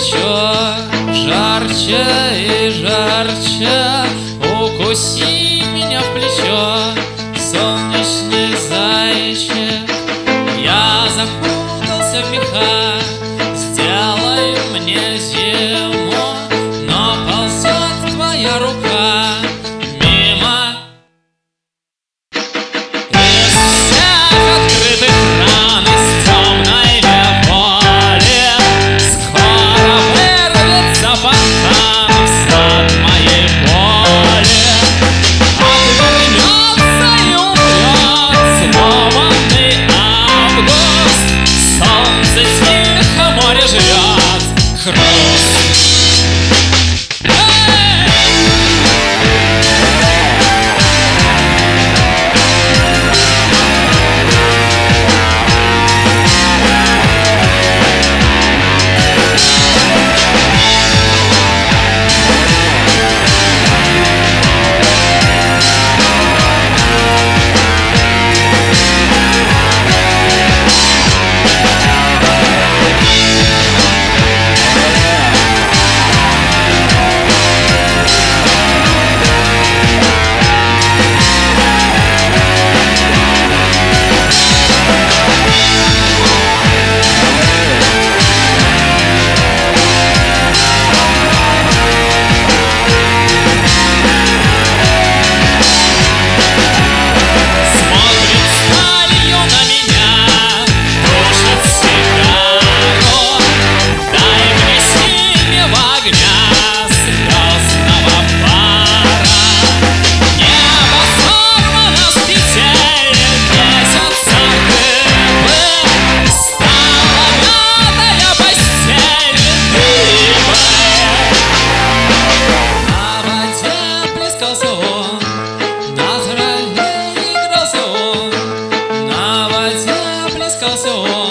плечо, жарче и жарче. Укуси меня в плечо, солнечный зайчик. Я запутался в мехах, сделай мне зиму, но ползет твоя рука мимо. Из всех открытых ран, из темной неволи скоро вырвется фонтан в сад моей боли. Отвернется и умрет сломанный август. Солнце тихо, море жрет хруст. На траве игрался он, на воде плескался он.